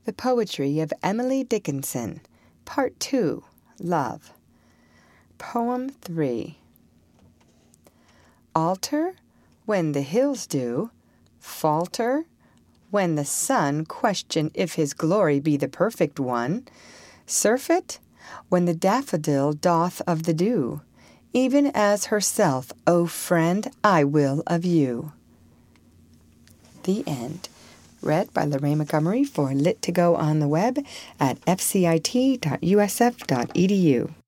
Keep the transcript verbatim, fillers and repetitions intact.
The Poetry of Emily Dickinson, Part two, Love. Poem three. Alter when the hills do, falter when the sun question if his glory be the perfect one, surfeit when the daffodil doth of the dew, even as herself, O friend, I will of you. The end. Read by Lorraine Montgomery for Lit to Go on the web at f c i t dot u s f dot e d u.